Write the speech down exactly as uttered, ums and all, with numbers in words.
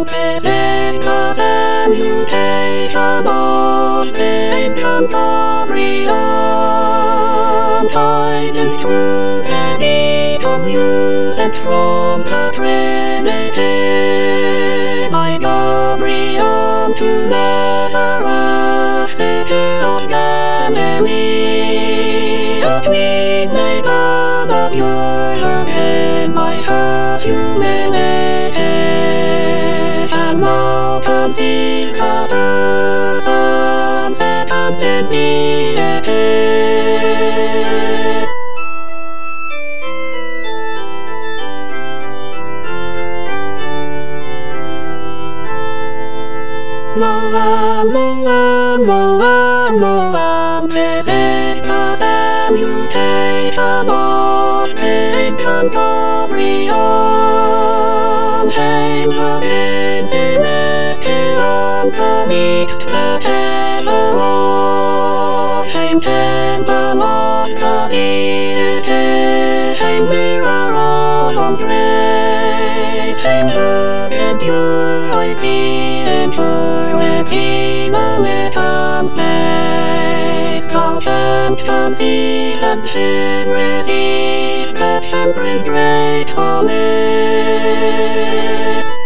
possess cause and mutation of pain and Gabriel. Guidance through the need of music from the Trinity. My Gabriel to Nazareth, city of Galilee. A queen made love of your love in my heart humiliated. And now comes the father, sunset and then deity. Noam, Noam, Noam, Noam, possessed cause and mutation of pain and Gabriel. Angel in celestial, the mixed the heteros. Same temple of the deity, same mirror of grace, same look and purity and purity, now it comes next. Content comes and sin receive, that can bring great solace.